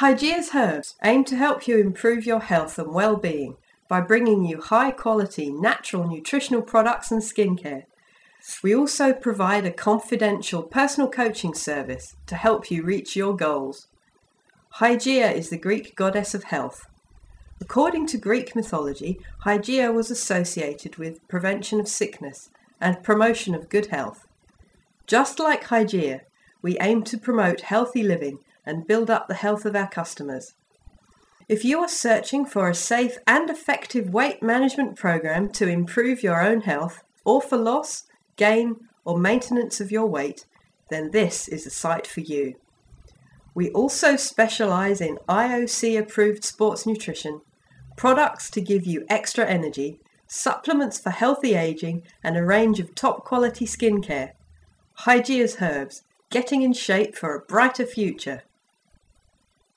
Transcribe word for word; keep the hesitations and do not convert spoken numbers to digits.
Hygeia's Herbs aim to help you improve your health and well-being by bringing you high-quality natural nutritional products and skincare. We also provide a confidential personal coaching service to help you reach your goals. Hygeia is the Greek goddess of health. According to Greek mythology, Hygeia was associated with prevention of sickness and promotion of good health. Just like Hygeia, we aim to promote healthy living and build up the health of our customers. If you are searching for a safe and effective weight management program to improve your own health, or for loss, gain, or maintenance of your weight, then this is the site for you. We also specialize in I O C-approved sports nutrition, products to give you extra energy, supplements for healthy aging, and a range of top-quality skincare. Hygeia's Herbs, getting in shape for a brighter future.